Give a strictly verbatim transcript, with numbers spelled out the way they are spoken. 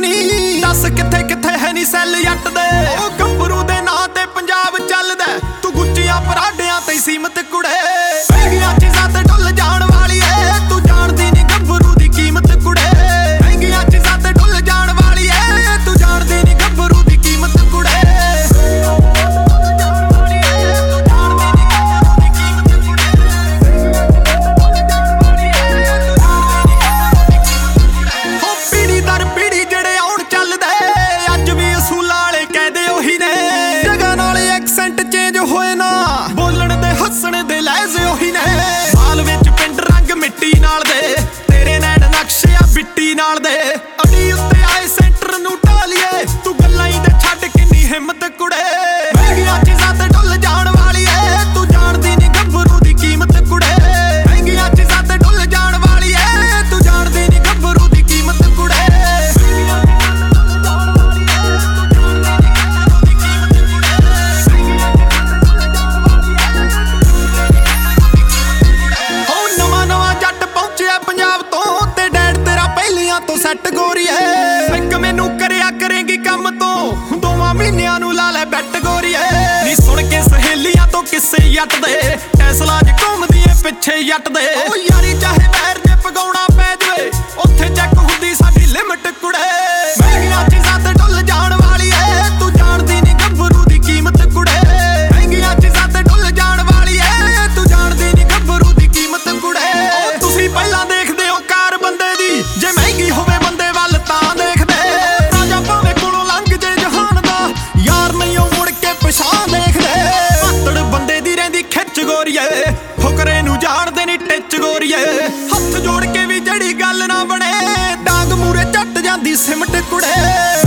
ਨੀ ਦੱਸ ਕਿੱਥੇ ਕਿੱਥੇ ਹੈ ਨੀ ਸੈੱਲ ਜੱਟ ਦੇ। ਉਹ ਗੱਭਰੂ ਦੇ ਨਾਂ ਤੇ ਪੰਜਾਬ ਚੱਲਦਾ, ਤੂੰ ਗੁੱਚੀਆਂ ਪਰਾਡਿਆਂ ਤੇ ਸੀਮਤ ਕੁੜੇ। ਮਹਿੰਗੀਆਂ ਚੀਜ਼ਾਂ ਤੇ ਡੁੱਲ ਜਾਣ ਵਾਲੀ ਏ, ਤੂੰ ਜਾਣਦੀ ਨੀ ਗੱਭਰੂ ਦੀ ਕੀਮਤ ਕੁੜੇ। ਮਹਿੰਗੀਆਂ ਚੀਜ਼ਾਂ ਤੇ ਡੁੱਲ ਜਾਣ ਵਾਲੀ ਏ, ਤੂੰ ਜਾਣਦੀ ਨੀ ਗੱਭਰੂ ਦੀ ਕੀਮਤ ਕੁੜੇ। ਹੋਏ ਨਾ ਬੋਲਣ ਦੇ ਹੱਸਣ ਦੇ ਲਹਿਜ਼ੇ ਉਹੀ ਨੇ। ਹਾਲ ਵਿੱਚ ਪਿੰਡ ਰੰਗ ਮਿੱਟੀ ਨਾਲ ਦੇ, ਤੇਰੇ ਨੈਣ ਨਕਸ਼ੇ ਆ ਬਿੱਟੀ ਨਾਲ ਦੇ। ਅੜੀ ਉੱਤੇ ਆਏ ਸੈਂਟਰ ਨੂੰ ਢਾਲੀਏ, ਤੂੰ ਗੱਲਾਂ ਹੀ ਤੇ ਛੱਡ ਕਿੰਨੀ ਹਿੰਮਤ ਕੁੜੇ। ਮਹਿੰਗੀਆਂ ਚੀਜ਼ਾਂ ਤੇ ਡੁੱਲ ਜਾਣ ਵਾਲੀ ਏ, ਤੂੰ ਜਾਣਦੀ ਨੀ ਗੱਭਰੂ ਦੀ ਕੀਮਤ ਕੁੜੇ। ਮਹਿੰਗੀਆਂ ਚੀਜ਼ਾਂ ਤੇ ਡੁੱਲ ਜਾਣ ਵਾਲੀ ਏ, ਤੂੰ ਜਾਣਦੀ ਨੀ ਗੱਭਰੂ ਦੀ ਕੀਮਤ ਕੁੜੇ। ਤੋਂ ਸੈੱਟ ਗੋਰੀਏ ਇੱਕ ਮੈਨੂੰ ਕਰਿਆ ਕਰੇਗੀ ਕੰਮ ਤੋਂ, ਦੋਵਾਂ ਮਹੀਨਿਆਂ ਨੂੰ ਲਾ ਲੈ ਬੈਟ ਗੋਰੀਏ। ਨੀ ਸੁਣ ਕੇ ਸਹੇਲੀਆਂ ਤੋਂ ਕਿੱਸੇ ਜੱਟ ਦੇ, ਟੈਸਲਾ ਚ ਘੁੰਮਦੀ ਏ ਪਿੱਛੇ ਜੱਟ ਦੇ। ਉਹ ਯਾਰੀ ਚਾਹੇ ਪੈਰ ਤੇ ਪਗਾਉਣਾ ਪੈ ਜਵੇ, ਉੱਥੇ ਚੈੱਕ ਹੁੰਦੀ ਸਾਡੀ ਲਿਮਟ ਕੁੜੇ। ਮਹਿੰਗੀਆਂ ਚੀਜ਼ਾਂ ਤੇ ਡੁੱਲ ਜਾਣ ਵਾਲੀ ਏ, ਤੂੰ ਜਾਣਦੀ ਨੀ ਗੱਭਰੂ ਦੀ ਕੀਮਤ ਕੁੜੇ। ਮਹਿੰਗੀਆਂ ਚੀਜ਼ਾਂ ਤੇ ਡੁੱਲ ਜਾਣ ਵਾਲੀ ਏ, ਤੂੰ ਜਾਣਦੀ ਨੀ ਗੱਭਰੂ ਦੀ ਕੀਮਤ ਕੁੜੇ। ਉਹ ਤੁਸੀਂ ਪਹਿਲਾਂ ਦੇਖਦੇ ਹੋ ਕਾਰ ਬੰਦੇ ਦੀ, ਜੇ ਮਹਿੰਗੀ ਹੋਵੇ ਬੰਦੇ ਵੱਲ ਤਾਂ ਦੇਖਦੇ। ਰਾਜਾ ਭਾਵੇਂ ਕੋਲੋਂ ਲੰਘ ਜੇ ਜਹਾਨ ਦਾ, ਯਾਰ ਨਹੀਂ ਉਹ ਮੁੜ ਕੇ ਪਿਛਾਂ ਦੇਖਦੇ। ਮਾਤੜ ਬੰਦੇ ਦੀ ਰਹਿੰਦੀ ਖਿੱਚ ਗੋਰੀਏ, ਫੁਕਰੇ ਨੂੰ ਜਾਣਦੇ ਨੀ ਟਿੱਚ ਗੋਰੀਏ। ਹੱਥ ਜੋੜ ਕੇ ਵੀ ਜਿਹੜੀ ਗੱਲ ਨਾ ਬਣੇ, ਡਾਂਗ ਮੂਰੇ ਝੱਟ ਜਾਂਦੀ ਸਿਮਟ ਕੁੜੇ।